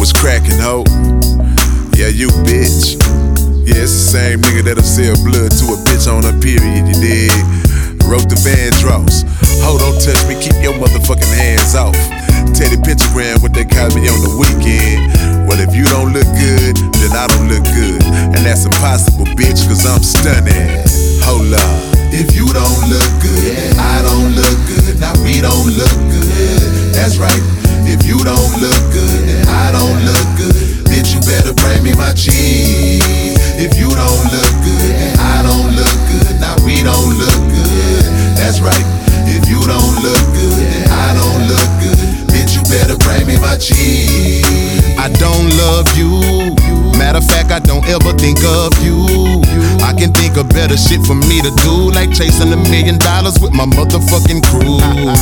What's crackin', ho? Yeah, you bitch. Yeah, it's the same nigga that'll sell blood to a bitch on her period, you dig? Wrote the Vandross. Ho, don't touch me, keep your motherfucking hands off. Teddy Pentagram, what they call me on the weekend. Well, if you don't look good, then I don't look good. And that's impossible, bitch, cause I'm stunning. Hold up. If you don't look good, I don't look good. Now we don't look good. That's right. If you don't look good, I don't look good. Bitch, you better bring me my cheese. If you don't look good, I don't look good. Now we don't look good. That's right. If you don't look good, I don't look good. Bitch, you better bring me my cheese. I don't love you. Matter of fact, I don't ever think of you. I can think of better shit for me to do, like chasing $1 million with my motherfucking crew.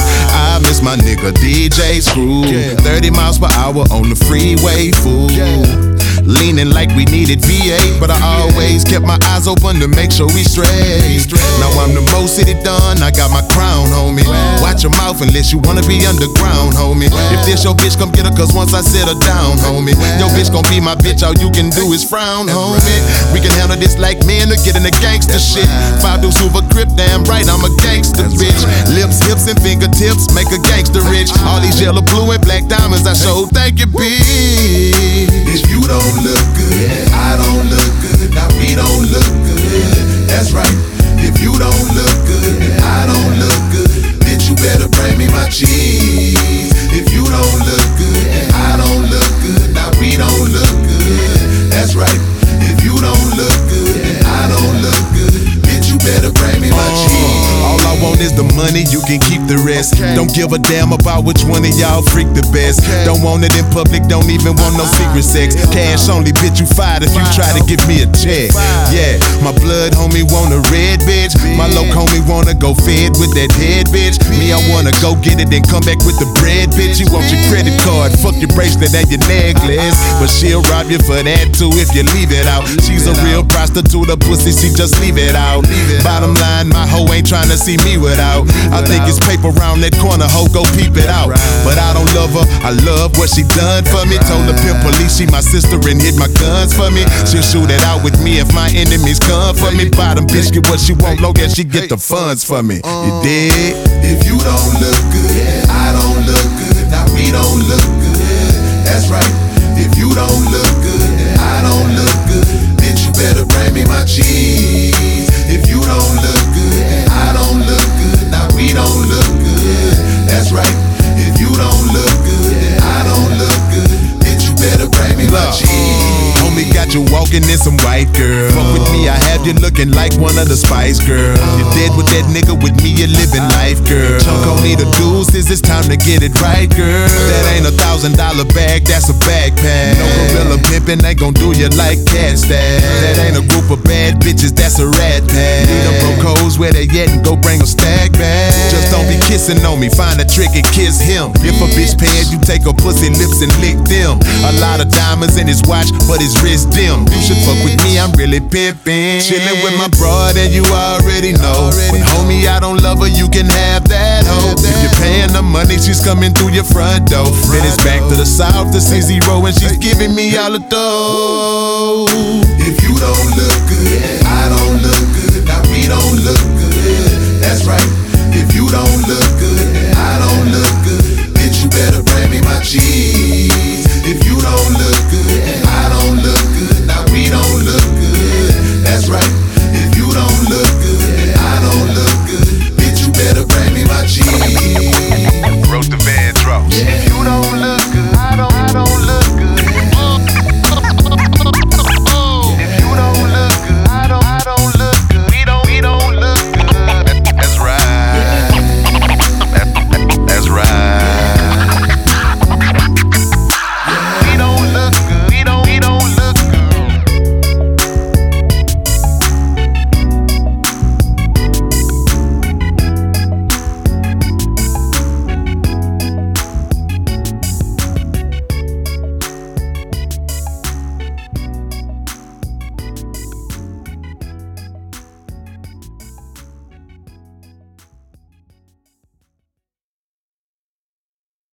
I miss my nigga DJ Screw. 30 miles per hour on the freeway, fool. Leaning like we needed VA, but I always kept my eyes open to make sure we straight. Now I'm the most city done, I got my crown, homie. Watch your mouth unless you wanna be underground, homie. If this your bitch, come get her, cause once I sit her down, homie. Your bitch gon' be my bitch, all you can do is frown, homie. We can handle this like men to get in the gangster shit. 5 do super grip, damn right, I'm a gangster, bitch. Lips, hips, and fingertips make a gangster rich. All these yellow, blue, and black diamonds, I show thank you, bitch. If you don't look good, I don't look good. Now we don't look good. That's right. If you don't look good, I don't look good. Bitch, you better bring me my cheese. If you don't look good, I don't look good. Now we don't look good. That's right. If you don't look good, I don't look good. Bitch, you better bring me my cheese. All I want is the money, you can keep the rest. Don't give a damn about which one of y'all freak the best. Don't want it in public, don't even want no secret sex. Cash only, bitch, you fired if you try to give me a check. Yeah, my blood homie want a red bitch. My loc homie wanna go fed with that head bitch. Me, I wanna go get it and come back with the bread bitch. You want your credit card, fuck your bracelet and your necklace. But she'll rob you for that too if you leave it out. She's a real prostitute, a pussy, she just leave it out. Bottom line, my hoe ain't tryna see me without. I think it's paper round that corner, hoe, go peep it out. But I don't love her, I love what she done for me. Told the pimp police she my sister and hid my guns for me. She'll shoot it out with me if my enemies come for me. Bottom bitch get what she want, long as she get the funds for me. You dig? If you don't look good, I don't look good. Now we don't look good. That's right. If you don't look good, I don't look good. Bitch, you better bring me my cheese. If you don't look good, I don't look good. Now we don't look good. That's right. If you don't look good, I don't look good. Bitch, you better bring me my cheese. Homie got you walking in some white girl. Fuck with me, I have you looking like one of the Spice Girls. You dead with that nigga, with me you living life, girl. Chunk on me the deuces, it's time to get it right, girl. That ain't $1,000 bag, that's a backpack. No gorilla pimpin' ain't gon' do you like cat stash. That ain't a group of bad bitches, that's a rat pack. Need them broke hoes where they at and go bring them stack back. Just don't be kissing on me, find a trick and kiss him. If a bitch paid, you take her pussy lips and lick them. A lot of diamonds in his watch, but his wrist dim. You should fuck with me, I'm really pimpin'. Chillin' with my broad and you already know. But homie, I don't love her, you can have that hoe. If you're paying the money, she's coming through your front door. Then it's back to the south to C0 and she's giving me all the dough. If you don't look good, I don't look good. Now we don't look good. That's right. If you don't look good, I don't look good. Bitch, you better bring me my cheese. If you don't look good, I don't look good. Now we don't look good. That's right. If you don't look good, I don't look good. Bitch, you better bring me my cheese. Wrote the Vandross. If you don't